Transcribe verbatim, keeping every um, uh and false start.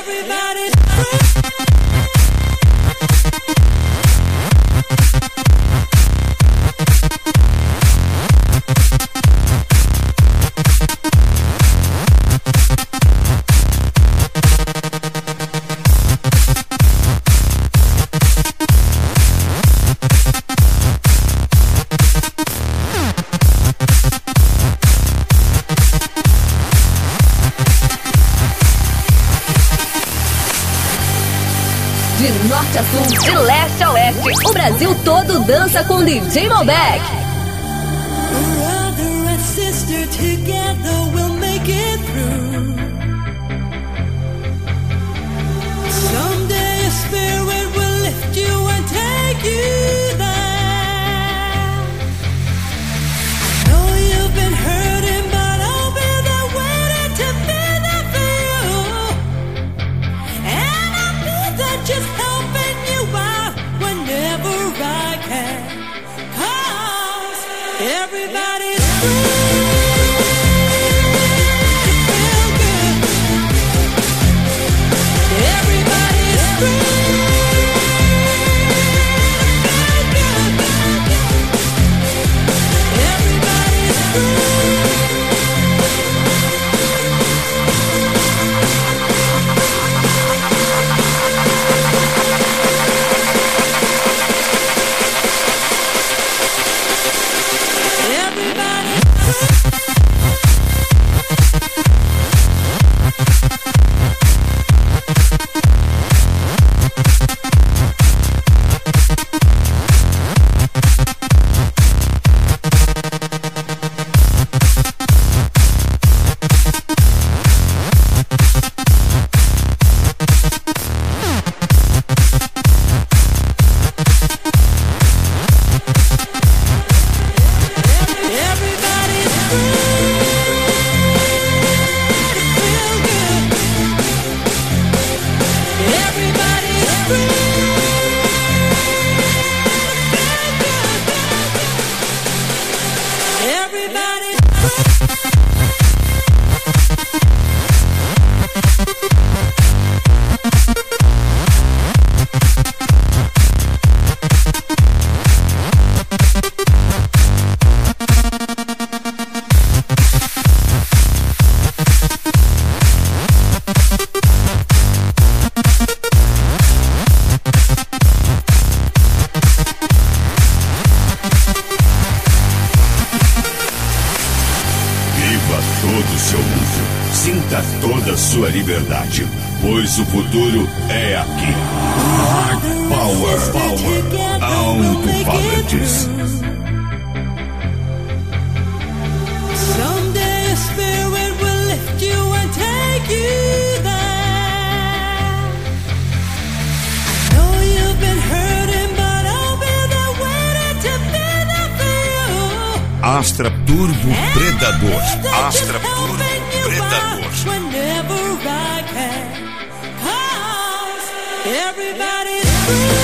Everybody's de norte a sul, de leste a oeste, o Brasil todo dança com D J Malbec. brother and sister, together we'll make it through. Someday a spirit will lift you and take you there. I know you've been hurting, but I'll be there waiting to be there for you. And I'll be there just helping you out whenever I can. 'Cause everybody's free to feel good. Everybody's free to feel good. Everybody's free. Sinta toda a sua liberdade, pois o futuro é aqui. Power, Power, Alto-Falantes. Someday a spirit will lift you and take you there. I know you've been hurting, but I'll be there waiting to be there for you. Astra Turbo Predador. Astra Turbo Predador. Whenever I can. 'Cause everybody's free.